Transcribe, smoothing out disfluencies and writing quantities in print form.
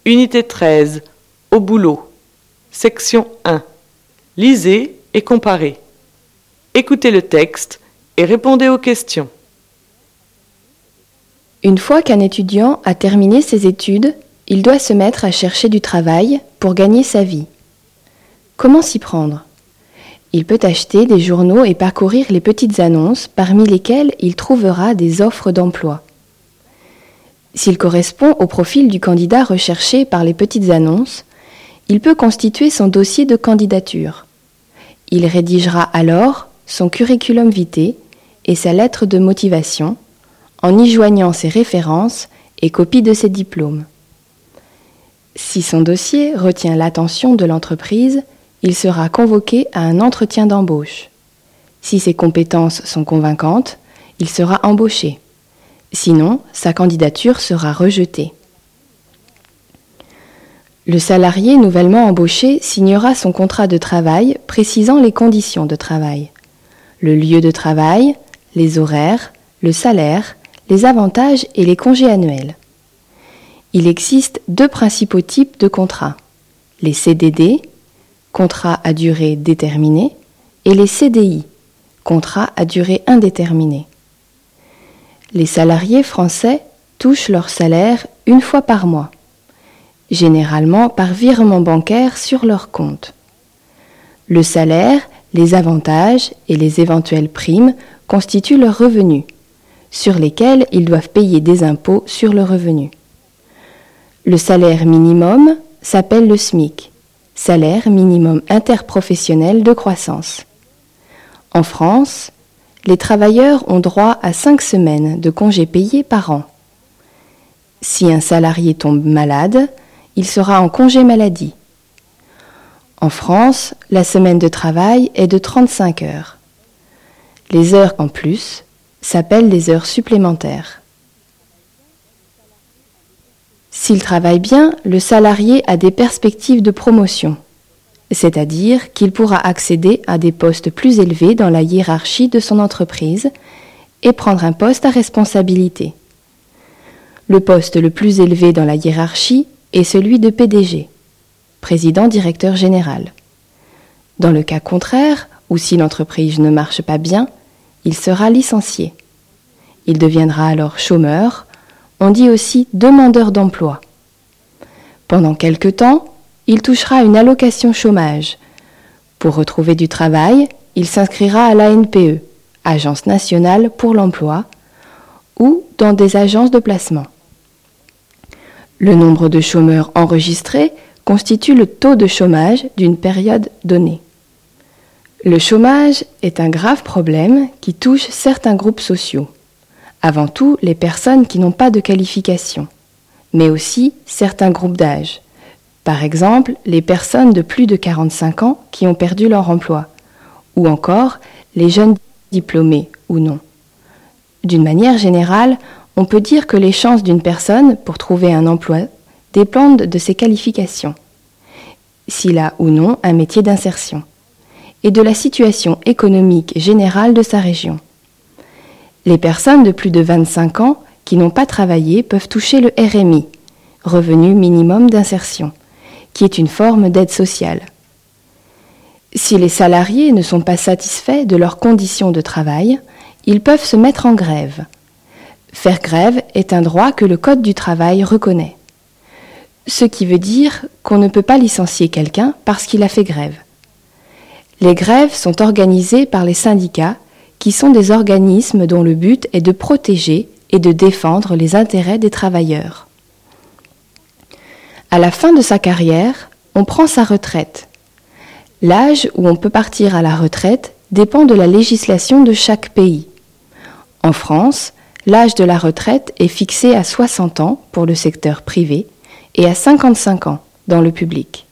Unité 13. Au boulot. Section 1. Lisez et comparez. Écoutez le texte et répondez aux questions. Une fois qu'un étudiant a terminé ses études, il doit se mettre à chercher du travail pour gagner sa vie. Comment s'y prendre ? Il peut acheter des journaux et parcourir les petites annonces parmi lesquelles il trouvera des offres d'emploi. S'il correspond au profil du candidat recherché par les petites annonces, il peut constituer son dossier de candidature. Il rédigera alors son curriculum vitae et sa lettre de motivation en y joignant ses références et copies de ses diplômes. Si son dossier retient l'attention de l'entreprise, il sera convoqué à un entretien d'embauche. Si ses compétences sont convaincantes, il sera embauché. Sinon, sa candidature sera rejetée. Le salarié nouvellement embauché signera son contrat de travail précisant les conditions de travail, le lieu de travail, les horaires, le salaire, les avantages et les congés annuels. Il existe deux principaux types de contrats, les CDD, contrats à durée déterminée, et les CDI, contrats à durée indéterminée. Les salariés français touchent leur salaire une fois par mois, généralement par virement bancaire sur leur compte. Le salaire, les avantages et les éventuelles primes constituent leurs revenus, sur lesquels ils doivent payer des impôts sur le revenu. Le salaire minimum s'appelle le SMIC, salaire minimum interprofessionnel de croissance. En France, les travailleurs ont droit à 5 semaines de congés payés par an. Si un salarié tombe malade, il sera en congé maladie. En France, la semaine de travail est de 35 heures. Les heures en plus s'appellent des heures supplémentaires. S'il travaille bien, le salarié a des perspectives de promotion, c'est-à-dire qu'il pourra accéder à des postes plus élevés dans la hiérarchie de son entreprise et prendre un poste à responsabilité. Le poste le plus élevé dans la hiérarchie est celui de PDG, président-directeur général. Dans le cas contraire, ou si l'entreprise ne marche pas bien, il sera licencié. Il deviendra alors chômeur, on dit aussi demandeur d'emploi. Pendant quelque temps, il touchera une allocation chômage. Pour retrouver du travail, il s'inscrira à l'ANPE, Agence nationale pour l'emploi, ou dans des agences de placement. Le nombre de chômeurs enregistrés constitue le taux de chômage d'une période donnée. Le chômage est un grave problème qui touche certains groupes sociaux. Avant tout, les personnes qui n'ont pas de qualification, mais aussi certains groupes d'âge. Par exemple, les personnes de plus de 45 ans qui ont perdu leur emploi, ou encore les jeunes diplômés ou non. D'une manière générale, on peut dire que les chances d'une personne pour trouver un emploi dépendent de ses qualifications, s'il a ou non un métier d'insertion, et de la situation économique générale de sa région. Les personnes de plus de 25 ans qui n'ont pas travaillé peuvent toucher le RMI, revenu minimum d'insertion, qui est une forme d'aide sociale. Si les salariés ne sont pas satisfaits de leurs conditions de travail, ils peuvent se mettre en grève. Faire grève est un droit que le Code du travail reconnaît. Ce qui veut dire qu'on ne peut pas licencier quelqu'un parce qu'il a fait grève. Les grèves sont organisées par les syndicats, qui sont des organismes dont le but est de protéger et de défendre les intérêts des travailleurs. À la fin de sa carrière, on prend sa retraite. L'âge où on peut partir à la retraite dépend de la législation de chaque pays. En France, l'âge de la retraite est fixé à 60 ans pour le secteur privé et à 55 ans dans le public.